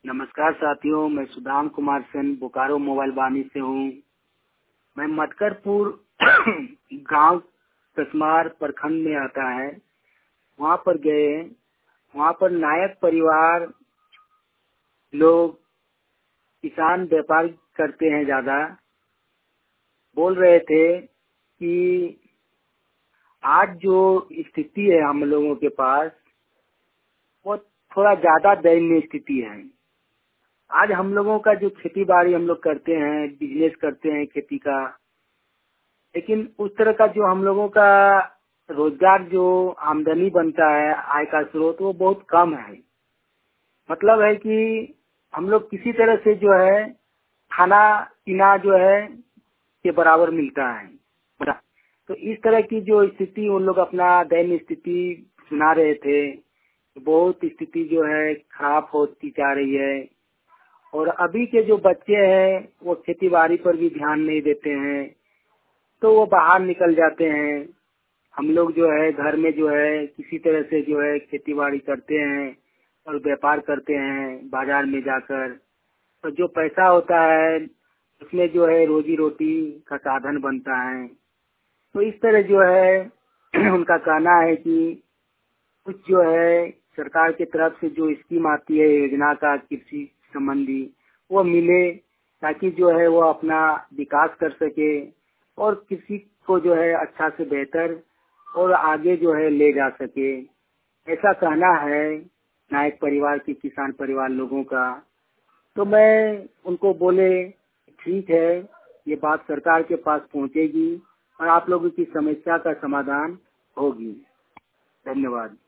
नमस्कार साथियों, मैं सुदाम कुमार सेन बोकारो मोबाइल बानी से हूँ। मैं मटकरपुर गांव कसमार प्रखंड में आता है, वहाँ पर गए। वहाँ पर नायक परिवार लोग किसान व्यापार करते हैं। ज्यादा बोल रहे थे कि आज जो स्थिति है हम लोगों के पास, वो थोड़ा ज्यादा दयनीय स्थिति है। आज हम लोगों का जो खेती बाड़ी हम लोग करते हैं, बिजनेस करते हैं खेती का, लेकिन उस तरह का जो हम लोगों का रोजगार, जो आमदनी बनता है, आय का स्रोत, वो बहुत कम है। मतलब है कि हम लोग किसी तरह से जो है खाना पीना जो है के बराबर मिलता है। तो इस तरह की जो स्थिति उन लोग अपना दयनीय स्थिति सुना रहे थे, बहुत स्थिति जो है खराब होती जा रही है। और अभी के जो बच्चे हैं वो खेती बाड़ी पर भी ध्यान नहीं देते हैं, तो वो बाहर निकल जाते हैं। हम लोग जो है घर में जो है किसी तरह से जो है खेती बाड़ी करते हैं और व्यापार करते हैं बाजार में जाकर। तो जो पैसा होता है उसमें जो है रोजी रोटी का साधन बनता है। तो इस तरह जो है उनका कहना है कि कुछ जो है सरकार की तरफ से जो स्कीम आती है योजना का कृषि संबंधी, वो मिले, ताकि जो है वो अपना विकास कर सके और कृषि को जो है अच्छा से बेहतर और आगे जो है ले जा सके। ऐसा कहना है नायक परिवार के किसान परिवार लोगों का। तो मैं उनको बोले ठीक है, ये बात सरकार के पास पहुंचेगी और आप लोगों की समस्या का समाधान होगी। धन्यवाद।